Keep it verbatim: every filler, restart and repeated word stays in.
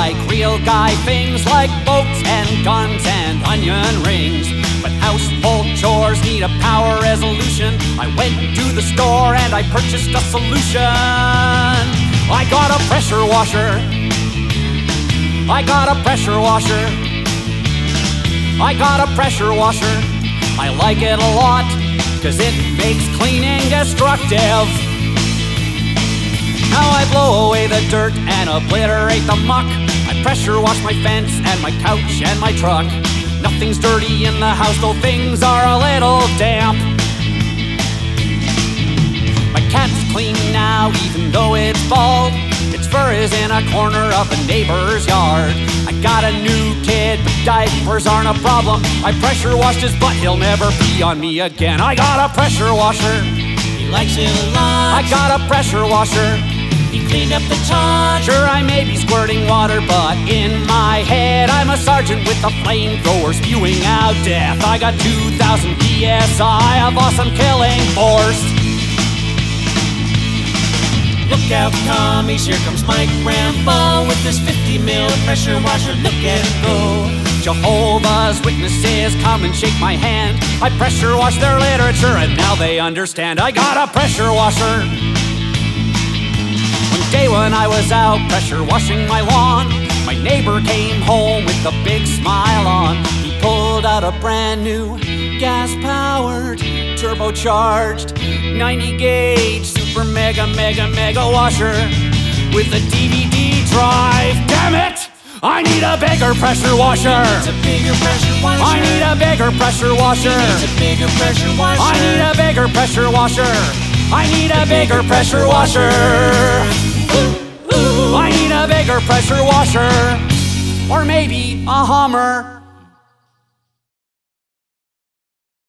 like real guy things like boats and guns and onion rings. But household chores need a power resolution. I went to the store and I purchased a solution. I got a pressure washer. I got a pressure washer. I got a pressure washer. I like it a lot, cause it makes cleaning destructive. Now I blow away the dirt and obliterate the muck. I pressure wash my fence and my couch and my truck. Nothing's dirty in the house, though things are a little damp. My cat's clean now, even though it's bald. Its fur is in a corner of the neighbor's yard. I got a new kid, but diapers aren't a problem. I pressure washed his butt, he'll never pee on me again. I got a pressure washer. He likes it a lot. I got a pressure washer. He cleaned up the tot. Sure, I may be squirting water, but in my head I'm a sergeant with a flamethrower spewing out death. I got two thousand P S I of awesome killing force. Look out, commies, here comes Mike Rambo with this fifty mil pressure washer. Look at him go. Jehovah's Witnesses come and shake my hand. I pressure wash their literature and now they understand. I got a pressure washer. One day when I was out pressure washing my lawn, my neighbor came home with a big smile on. He pulled out a brand new gas-powered, turbocharged, ninety gauge, super mega mega mega washer with a D V D drive. Damn it! I need a bigger pressure washer. It's a bigger pressure washer. I need a bigger pressure washer. It's a bigger pressure washer. I need a bigger pressure washer. I need a bigger pressure washer. I need a bigger pressure washer. Or maybe a Hummer.